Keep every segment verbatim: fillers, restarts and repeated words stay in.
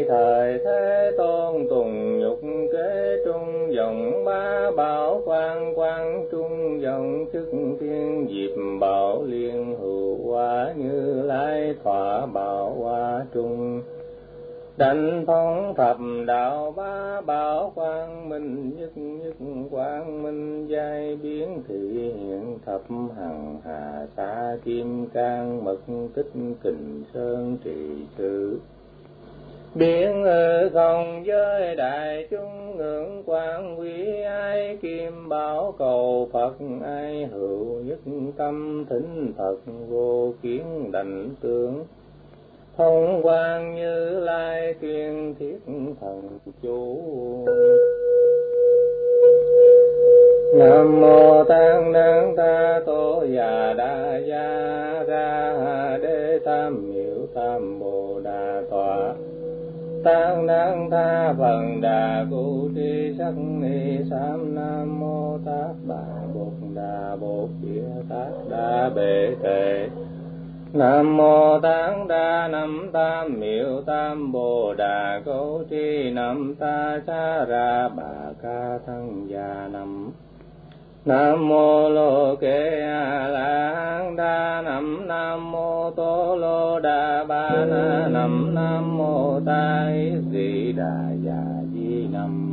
thời Thế Tôn tùng nhục kế trung dòng ba bảo quan quan trung dòng chức thiên diệp bảo liên hữu hóa Như Lai thỏa bảo hóa trung đảnh phong thập đạo ba bảo quang minh nhất nhất quang minh giai biến thị hiện thập hằng hà sa kim cang mật tích kình sơn trì sự biển ở không giới đại chúng ngưỡng quan quý ai kim bảo cầu Phật ai hữu nhất tâm thính Phật vô kiến đảnh tướng thông quang Như Lai tuyên thiết thần chủ. Nam mô Tăng Năng Ta Tô Già Đa Gia Ra Đế Tam Miệu Tam Bồ Đà Tọa Tăng Năng Tha Phần Đà Cụ Tri Sắc Ni Sam Nam Mô Tát Bà Bột Đà Bột Địa Tát Đa Bệ Tệ Nam mô Táng Đa Nam Tam Miệu Tam Bồ Đà Cố Tri Nam Ta Cha Ra Bà Ca Thân Già Nam Nam mô Lô Kê A La Hán Đa Nam Nam mô Tô Lô Đa Ba Na Nam Nam mô Ta Di Đà Già Di Nam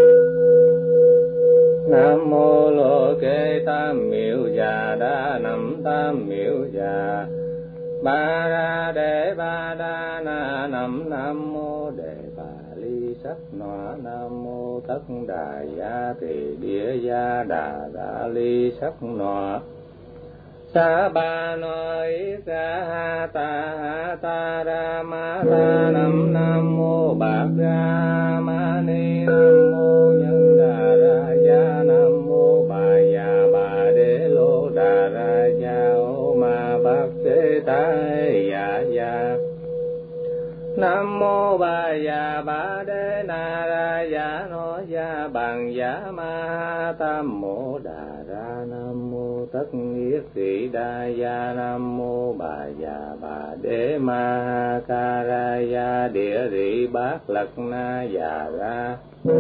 Nam mô Lô Kê Tam Miệu Già Đa Nam Tam Miệu Già Ba Ra Đề Ba Đa Na Nam Nam mô Đề Bà Ly Sắc Nọa Nam mô Tất Đà Gia Tỳ Địa Gia Đà Đà Ly Sắc Nọa Sa Ba Nói Sa Ha Ta Ha Ta Ra Ma Ta Nam Nam mô Bạc Ra Ma Ni Nam mô Nhân Đà Ra Gia Nam mô Bà Già Bà Đế Lô Đà Ra Gia Ô Ma Bạc Thế Ta Dạ Dạ Nam mô Bà Già Bà Đế Na Ra Dạ Nó Gia Bằng Dạ Ma Tam Mô Đà Ra Nam mô Tất Yết Thị Đa Gia Nam mô Bà Già Bà Đế Ma Ca Ra Gia Địa Rị Bát Lật Na Già Ra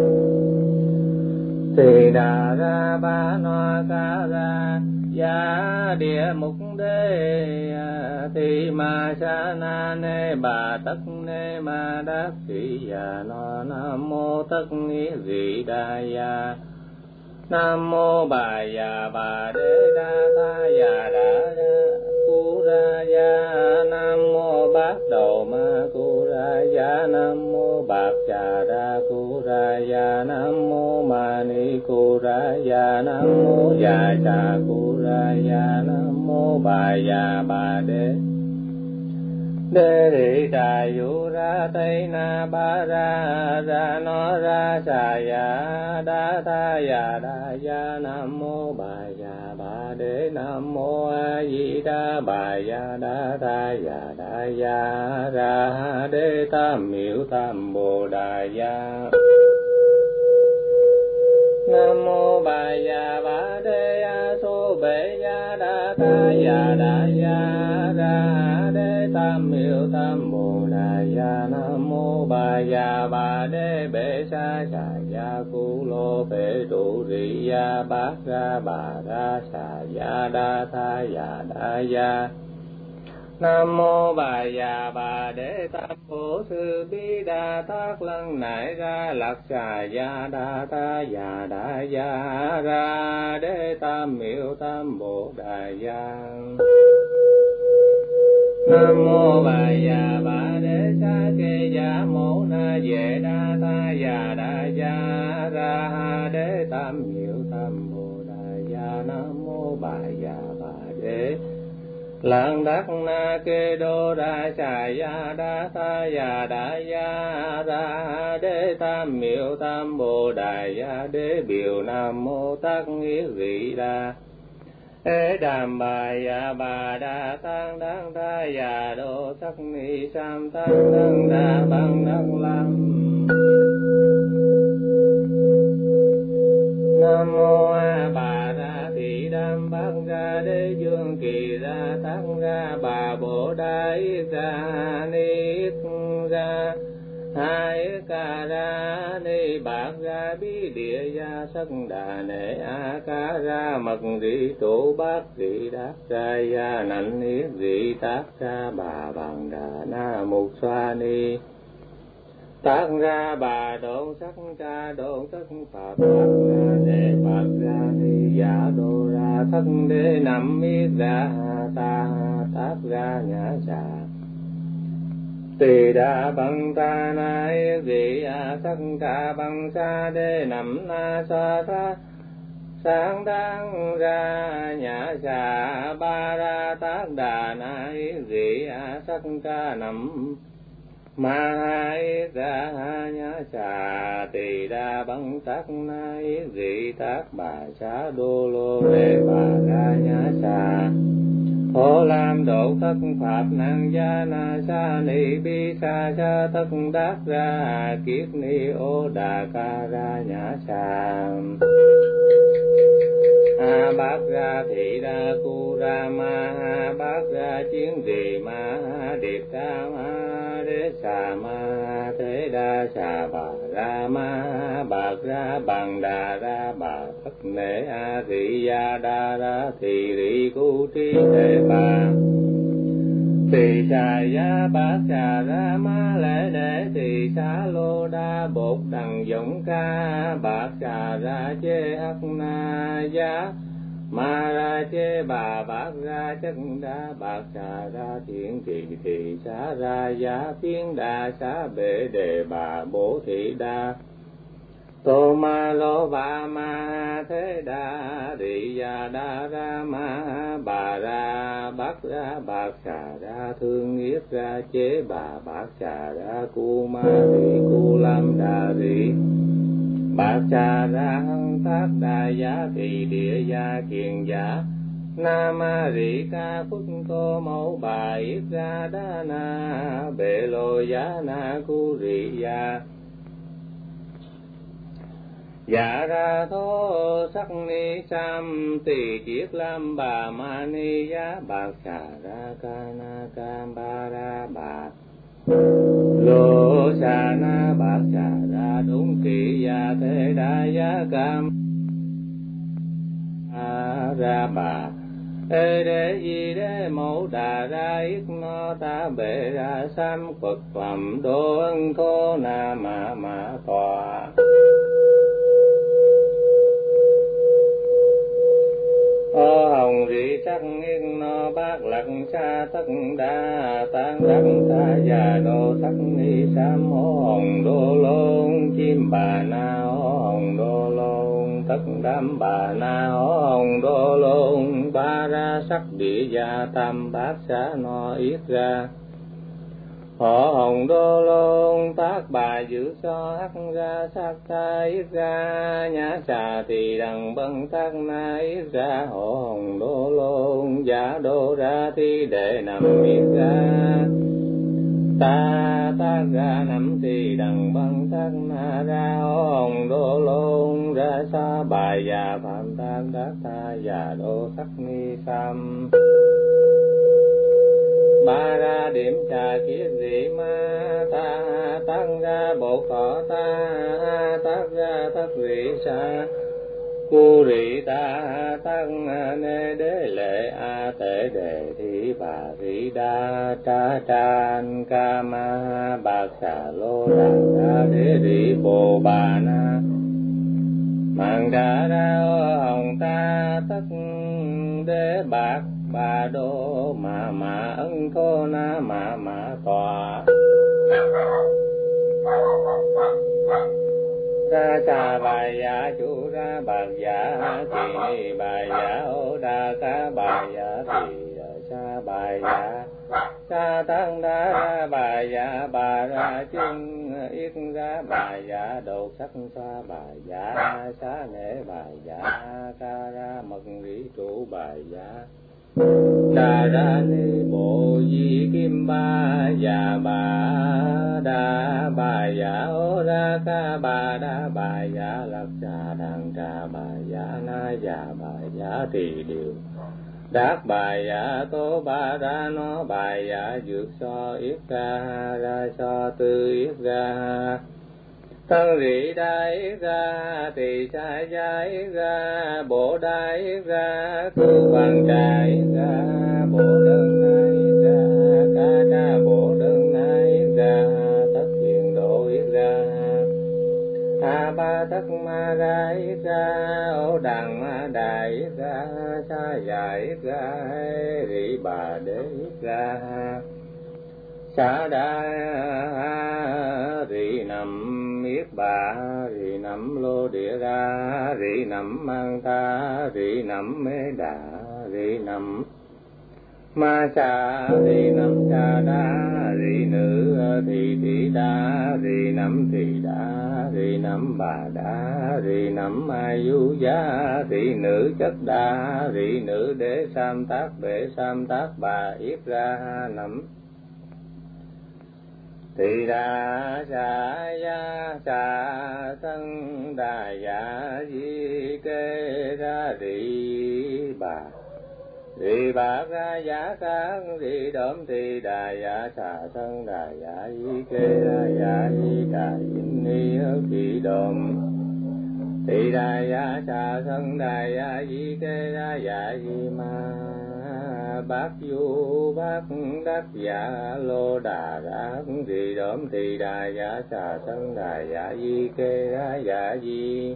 Thì Đà Ra Ba No Ca Ra Gia Địa Mục Đế Thì Ma Sa Na Nê Bà Tất Nê Ma Đắc Thị Già No Nam mô Tất Nghĩa Dị Đa Gia Nam mô Bà Già Bà Đế Đa Tha Già Đa Cu Ra Gia Nam mô Bát Đầu Ma Cu Ra Gia Nam mô Bạc Trà Ra Cu Ra Gia Nam mô Ma Ni Cu Ra Gia Nam mô Già Trà Cu Ra Gia Nam mô Bà Già Bà Đế Đế Thị Trà Vũ Ra Tây Na Ba Ra Ra Nó Ra Xà Ya Đa Tha Ya Đa Ya Nam mô Bà Già Bà Đế Nam mô A Di Đà Bà Ya Đa Tha Ya Đa Ya Ra Đế Tam Miệu Tam Bồ Đà Ya Nam mô Bà Già Bà Đế A Xô Bệ Ya Đa Tha Ya Đa Ya Ra Đế Tam Miệu Tam Bồ Đà Ya Nam mô Bà Già Bà Đế Bệ Sa Xà Ya Cu Lô Bệ Trụ Rị Ya Bát Ra Bà Ra Xà Ya Đa Tha Ya Đa Ya Nam mô Bà Già Bà Đế Tam Bổ Sư Bi Đà Thác Lăng Nại Ra Lạc Xà Ya Đa Tha Ya Đa Ya Ra Đế Tam Miệu Tam Bồ Đà Ya Nam mô Bà Già Bà Đế Sa Kê Ya Mô Na Vệ Đa Tha Ya Đa Ya Ra Đế Tam Miệu Tam Bồ Đà Ya Nam mô Bà Già Bà Đế Lạng Đắc Na Kê Đô Đa Xà Ya Đa Tha Ya Đa Ya Ra Đế Tam Miệu Tam Bồ Đà Ya Đế Biểu Nam mô Tát Nghĩa Vị Đa Ê Đàm Bà Ya Bà Đa Tăng Đăng Tha Ya Đô Sắc Ni Sam Tăng Đăng Đa Bằng Đăng Lam Nam mô A Bà Ra Thị Đam Bát Ra Đế Dương Kỳ Ra Thắng Ra Bà Bồ Đà Yết Ra Ni Yết Ra hai ca ra ni bạc ra bí địa gia sắc đà nệ a ca ra mật rị trụ bát rị đát ra gia nạnh yết rị tác ra bà bằng đà na mục xoa ni tác ra bà độn sắc ca độn sắc pháp bạc ra đệ bạc ra ni giả đô ra thất đế nằm yết ra ta tác ra nhã xà tỳ đà bằng ta na yết rị a sắc ca bằng sa đế nằm na sa tha sáng đáng ra nhã xà ba ra tác đà na yết rị a sắc ca nằm ma hai ra nhã xà tỳ đà bằng tác na yết rị tác bà xá đô lô lê bà ra nhã xà Ô lam độ tất pháp năng gia na sa ni bi sa sa tất đắc ra kiết ni ô đà ca ra nhã sa a bát ra thị đa cu ra ma ha bát ra chiến trì ma điệt ca ma đế xà ma thế đa xà bà ra ma bạc ra bằng đà ra bà tất nể a thị gia đa ra thị rị cu tri thế bà tỳ xà ya bát xà ra ma lễ đệ tỳ xá lô đa bột đằng giống ca bát xà ra chê hắc na giá ma ra chê bà bát ra chất đa bát xà ra thiện trì tỳ xá ra giá phiến đa xá bệ đề bà bổ thị đa tô ma lô ba ma thế đa rị gia đa ra ma bà ra bát ra bát xà ra thương yết ra chế bà bát xà ra cu ma rị cu lam đà rị bát xà ra hăng tác đà giá thị địa gia kiền giả na ma rị ca phúc tô mẫu bà yết ra đa na bệ lô giá na cu rị gia dạ ra thô sắc ni sam tỳ chiết lam bà ma ni giá bạc xà ra ca na cam ba ra bà lô xà na bạc xà ra đúng kỳ gia thế đa giá cam a ra bà ê đế di đế mẫu đà ra yết no ta bệ ra sam phật phẩm đô ân thô na ma ma tòa ô hồng rị sắc yên no bát lặc sa tất đa tan đắc ta già đô sắc ni sam ô hồng đô lôn chim bà na ô hồng đô lôn tất đám bà na ô hồng đô lôn ba ra sắc địa gia tam bát xá no yết ra họ hồng đô lôn tác bà giữ so hắc ra sắc ta yết ra nhã xà thì đằng bân tác na yết ra họ hồng đô lôn giả đô ra thi đệ nằm yết ra ta tác ra nằm thì đằng bân tác na ra họ hồng đô lôn ra sa bài già phạm tác đắc ta già đô sắc ni sam ba ra điểm trà kiết dị ma ta tăng ra bộ khỏ ta tác ra tất rị sa cu rị ta tăng nê đế lệ a tể đề thị bà rị đa tra tràn ca ma bạc xà lô đà ra đế rị bồ bà na mạng đà ra hồng ta tất đế bạc bà đô ma ma ân thô na ma ma tòa ra cha bài giả chủ ra bạc giả thì ni bài giả ô đa ca bài giả thì cha bài giả cha tăng đa ra bài giả bà ra chân yết ra bài giả đầu sắc xa bài giả xá nghệ bài giả ca ra mật rị trụ bài giả đà ra ni bộ di kim ba già bà đa bà giả ô ra ca bà đa bà giả lạc trà đằng trà bà giả na già bà giả thì điều Đát bài dạ tố ba ra nó bài dạ dược so yết ra ra so tư yết ra thân rỉ đa yết ra tỳ sai gia yết ra bổ đa yết ra tu bằng trà yết ra bổ đơn na yết ra ca ca bổ đơn na yết ra tất hiện độ yết ra a ba tất ma ra yết ra ô đằng ma đà yết ra sa già yết ra rỉ bà đế yết ra sa đa rỉ nằm yết bà rỉ nằm lô địa ra rỉ nằm mang ta rỉ nằm mê đà rỉ nằm ma cha rỉ nằm cha đa rỉ nữ thị thị đa rỉ nằm thị đa rỉ nằm bà đa rỉ nằm ai du giá rỉ nữ chất đa rỉ nữ đế sam tác bể sam tác bà yết ra nằm tỳ đà sa ya sa thân đà ya di kê ra rỉ bà rỉ bà ra ya cang rỉ đốm tỳ đà ya sa thân đà ya di kê ra ya di đà in ni ơ kỳ đốm tỳ đà ya sa thân đà ya di kê ra ya di ma bát du bát đắc dạ lô đà đát rỉ đốm tỳ đà dạ xà thân đà dạ di kê ra dạ di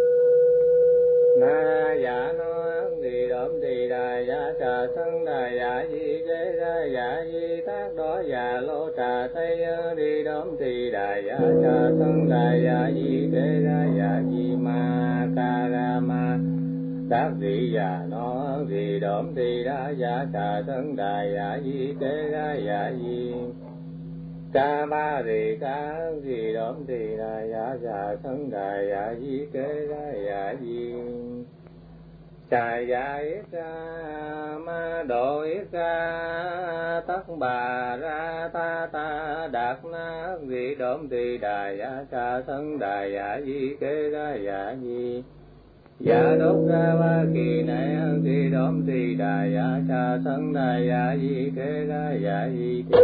na dạ no rỉ đốm tỳ đà dạ xà thân đà dạ di kê ra dạ di tác đó dạ lô trà tây rỉ đốm tỳ đà dạ xà thân đà dạ di kê ra dạ di ma ca ra ma đát rỉ dạ nó rỉ đốm tỳ đà dạ xà thân đà dạ di kê ra dạ di ca ba rỉ ca rỉ đốm tỳ đà dạ xà thân đà dạ di kê ra dạ di trà dạ yết ra ma độ yết ra tất bà ra ta ta đạt na rỉ đốm tỳ đà dạ xà thân đà dạ di kê ra dạ di dạ đốt ra ba kỳ này rỉ đốm tỳ đà dạ xà thân đà dạ di kê ra dạ di tỳ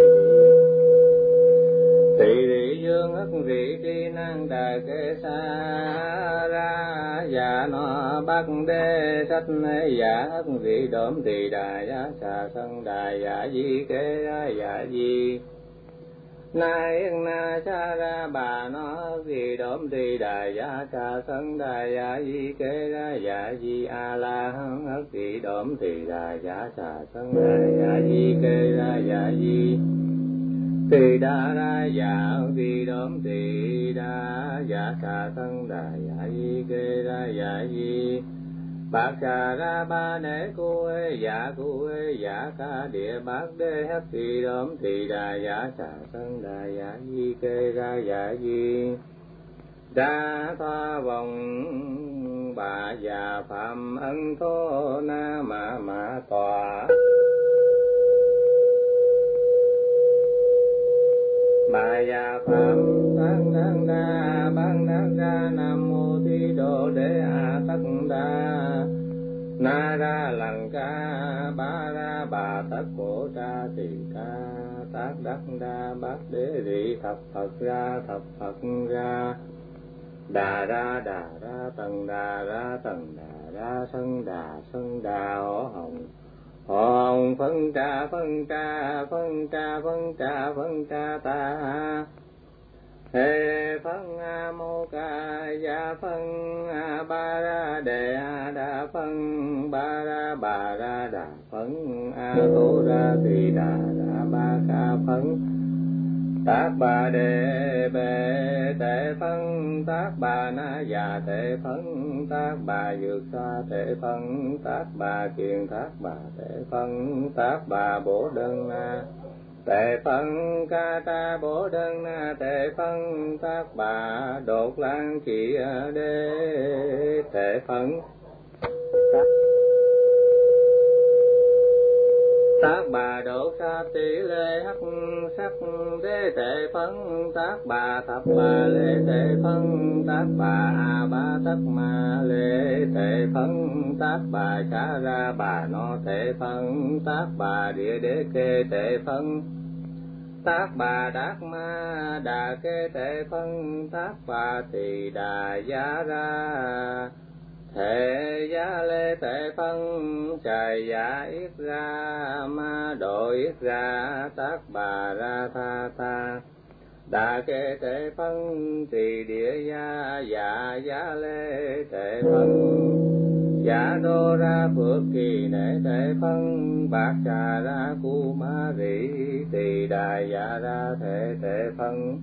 tỳ rỉ dương ất rỉ tri năng đà kê sa ra dạ nó bắc đê sách dạ ất rỉ đốm tỳ đà dạ xà thân đà dạ di kê ra dạ di na yên na cha ra bà nó rỉ đốm tỳ đà dạ xà thân đà dạ di kê ra dạ di a la hán ất rỉ đốm tỳ đà dạ xà thân đà dạ di kê ra dạ di tỳ đà ra dạ rỉ đốm tỳ đà dạ xà thân đà dạ di kê ra dạ di bạc xà ra ba nế cu ê dạ cu ê dạ ca địa bát đê hắc rỉ đốm tỳ đà dạ xà thân đà dạ di kê ra dạ di đa thoa vòng bà già phạm ân thô na ma ma tòa bà già phạm tăng đăng đa băng đăng đa nam mô thi đô đế a tất đa na ra lằng ca ba ra bà tất cổ tra tỳ ca tác đắc đa bát đế rỉ thập phật ra thập phật ra đà ra đà ra tầng đà ra tầng đà ra sân đà sân đà hổ hồng hổ hồng phân trà phân trà phân trà phân trà phân trà ta hê phân a mô ca gia phân a ba ra đề a đa phân ba ra bà ra đà phân a tô ra tỳ đà đà ba ca phân tác bà đề bề tệ phân tác bà na già tệ phân tác bà dược sa tệ phân tác bà kiền tác bà tệ phân tác bà bổ đơn na tệ phân ca ta bổ đơn na tệ phân tác bà đột lan chỉ đê tệ phân tác bà độ sa tỷ lê hắc sắc đế tệ phấn tác bà thập bà lê tệ phấn tác bà a ba tất ma lê tệ phấn tác bà xá ra bà no tệ phấn tác bà địa đế kê tệ phấn tác bà đát ma đà kê tệ phân tác bà tỳ đà giá ra thể giá lê tệ phân trài giá yết ra ma độ yết ra tác bà ra tha ta đà kê tệ phân tỳ địa gia dạ giá lê tệ phân giả đô ra phước kỳ nệ tệ phân bạc trà ra cu ma rỉ tỳ đà dạ ra thể tệ phân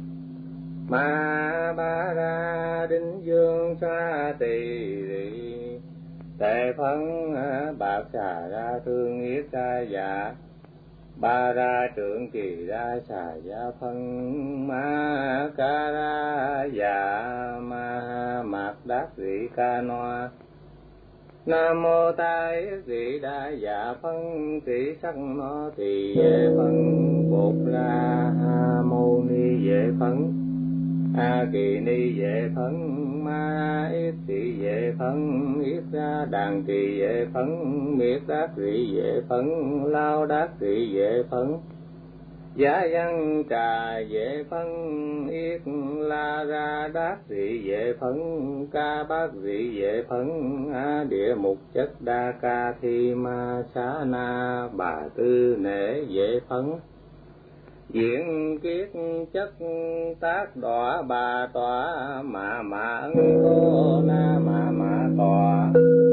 ma ba ra đinh dương sa tỳ rỉ tệ phân bạc trà ra thương yết ra dạ ba ra trưởng kỳ ra xà gia phân ma ca ra dạ ma mạc đắc rỉ ca noa nam mô ta yết dị đa dạ phân tỷ sắc no tỳ vệ phân bột la ha mâu ni vệ phân a kỳ ni vệ phân ma yết tỷ vệ phân yết ra đàn tỳ vệ phân miết đắc rỉ vệ phân lao đắc rỉ vệ phân giá văn trà vệ phân yết la ra đát rỉ vệ phân ca bát rỉ vệ phân a địa mục chất đa ca thi ma xá na bà tư nể vệ phân diện kiết chất tác đọa bà tọa mà mà ấn đô na mà mà tọa